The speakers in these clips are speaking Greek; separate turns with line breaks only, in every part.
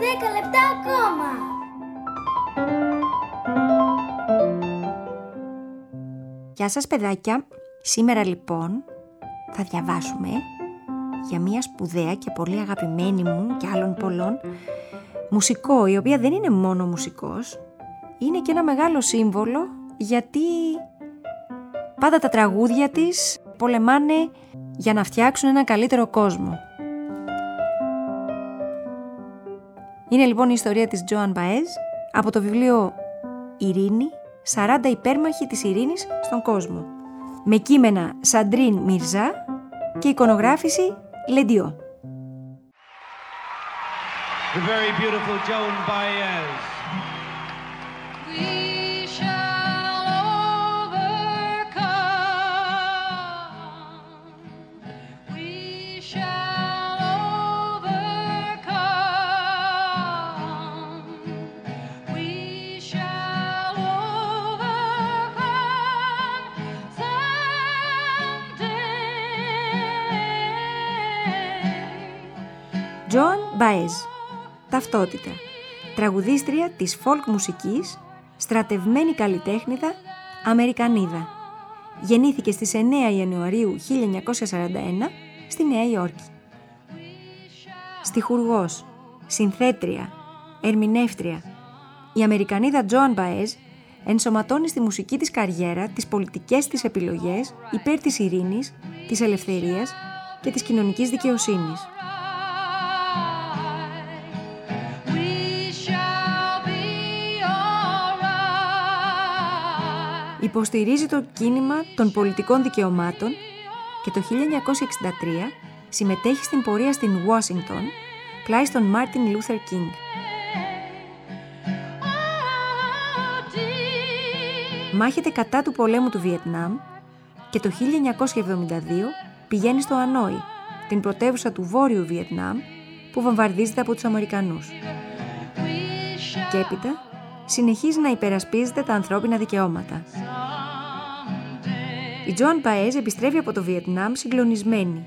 10 λεπτά ακόμα.
Γεια σας παιδάκια. Σήμερα λοιπόν θα διαβάσουμε για μια σπουδαία και πολύ αγαπημένη μου και άλλων πολλών μουσικό, η οποία δεν είναι μόνο μουσικός, είναι και ένα μεγάλο σύμβολο, γιατί πάντα τα τραγούδια της πολεμάνε για να φτιάξουν ένα καλύτερο κόσμο. Είναι λοιπόν η ιστορία της Joan Baez από το βιβλίο «Ειρήνη, 40 υπέρμαχοι της ειρήνης στον κόσμο», με κείμενα Σαντρίν Μιρζά και εικονογράφηση Λεντιό.
The very beautiful Joan Baez.
We shall overcome. We shall overcome. We shall overcome someday.
Joan Baez. Ταυτότητα. Τραγουδίστρια της folk μουσικής, στρατευμένη καλλιτέχνηδα, Αμερικανίδα. Γεννήθηκε στις 9 Ιανουαρίου 1941 στη Νέα Υόρκη. Στιχουργός, συνθέτρια, ερμηνεύτρια. Η Αμερικανίδα Joan Baez ενσωματώνει στη μουσική της καριέρα τις πολιτικές της επιλογές υπέρ της ειρήνης, της ελευθερίας και της κοινωνικής δικαιοσύνης. Υποστηρίζει το κίνημα των πολιτικών δικαιωμάτων και το 1963 συμμετέχει στην πορεία στην Ουάσιγκτον πλάι στον Μάρτιν Λούθερ Κίνγκ. Μάχεται κατά του πολέμου του Βιετνάμ και το 1972 πηγαίνει στο Ανόη, την πρωτεύουσα του Βόρειου Βιετνάμ, που βομβαρδίζεται από τους Αμερικανούς. Και έπειτα συνεχίζει να υπερασπίζεται τα ανθρώπινα δικαιώματα. Η Joan Baez επιστρέφει από το Βιετνάμ συγκλονισμένη.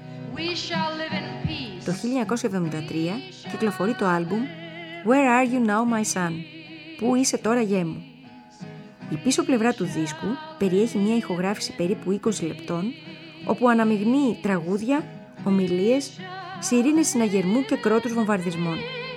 Το 1973 κυκλοφορεί το άλμπουμ Where Are You Now My Son? Πού είσαι τώρα γέ μου? Η πίσω πλευρά του δίσκου περιέχει μια ηχογράφηση περίπου 20 λεπτών, όπου αναμειγνύει τραγούδια, ομιλίες, σιρήνες συναγερμού και κρότους βομβαρδισμών.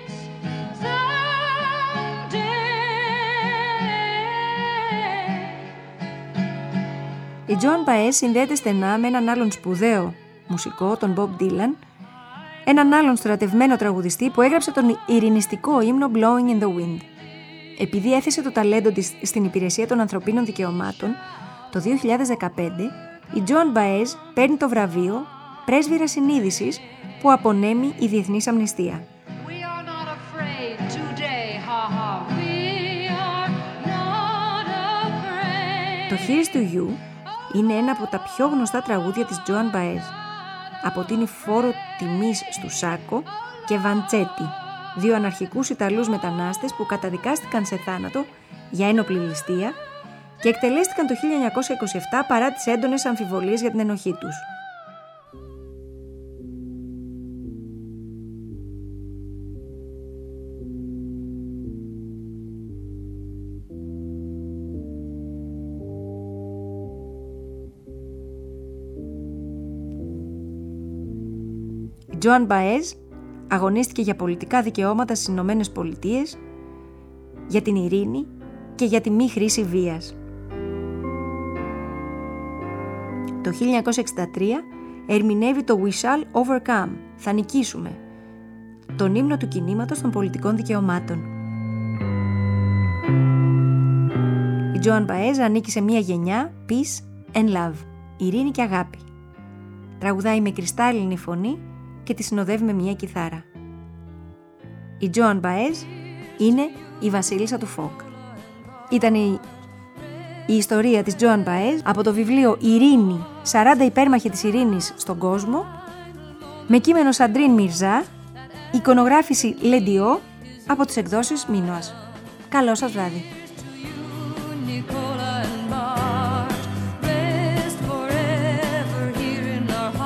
Η Joan Baez συνδέεται στενά με έναν άλλον σπουδαίο μουσικό, τον Bob Dylan, έναν άλλον στρατευμένο τραγουδιστή που έγραψε τον ειρηνιστικό ύμνο Blowing in the Wind. Επειδή έθεσε το ταλέντο της στην υπηρεσία των ανθρωπίνων δικαιωμάτων, το 2015 η Joan Baez παίρνει το βραβείο Πρέσβυρα Συνείδησης που απονέμει η Διεθνής Αμνηστία. Το Here's to You είναι ένα από τα πιο γνωστά τραγούδια της Joan Baez. Αποτείνει φόρο τιμής στου Σάκο και Βαντσέτη, δύο αναρχικούς Ιταλούς μετανάστες που καταδικάστηκαν σε θάνατο για ένοπλη ληστεία και εκτελέστηκαν το 1927 παρά τις έντονες αμφιβολίες για την ενοχή τους. Η Joan Baez αγωνίστηκε για πολιτικά δικαιώματα στις Ηνωμένες Πολιτείες, για την ειρήνη και για τη μη χρήση βίας. Το 1963 ερμηνεύει το We Shall Overcome, θα νικήσουμε, τον ύμνο του κινήματος των πολιτικών δικαιωμάτων. Η Joan Baez ανήκει σε μια γενιά peace and love, ειρήνη και αγάπη. Τραγουδάει με κρυστάλλινη φωνή και τη συνοδεύει με μια κιθάρα. Η Joan Baez είναι η βασίλισσα του folk. Ήταν η ιστορία της Joan Baez από το βιβλίο «Ειρήνη, 40 υπέρμαχοι της ειρήνης στον κόσμο», με κείμενο Σαντρίν Μιρζά, εικονογράφηση Λεντιό από τις εκδόσεις Μίνωας. Καλό σας βράδυ.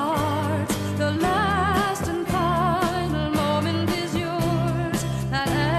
The last and final moment is yours. That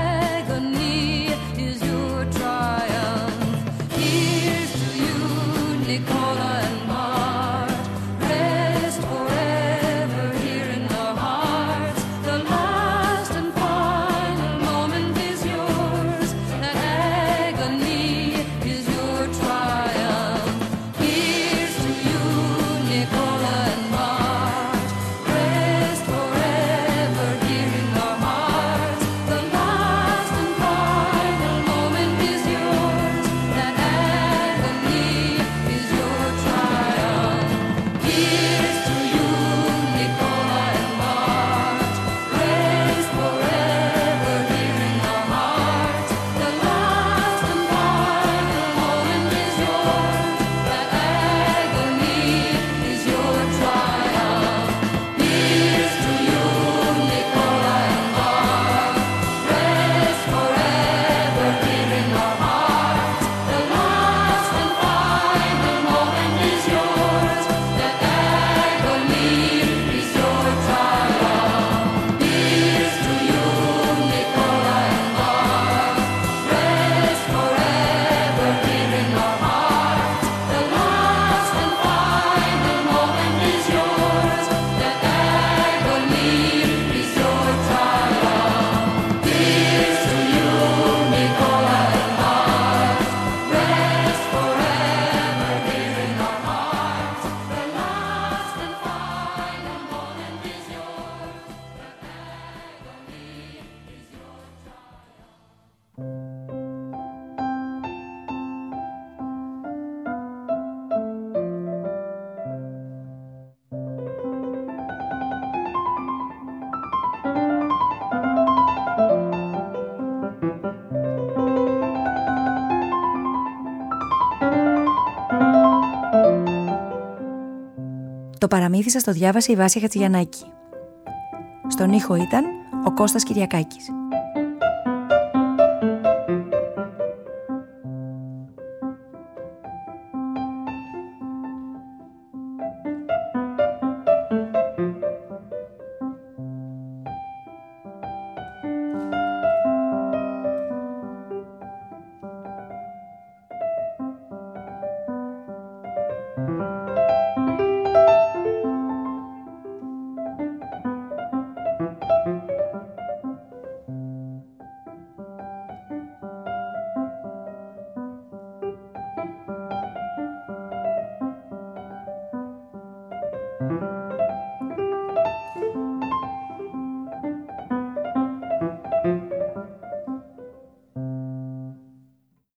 Το παραμύθι σας το διάβασε η Βάσια Χατζηγιαννάκη. Στον ήχο ήταν ο Κώστας Κυριακάκης.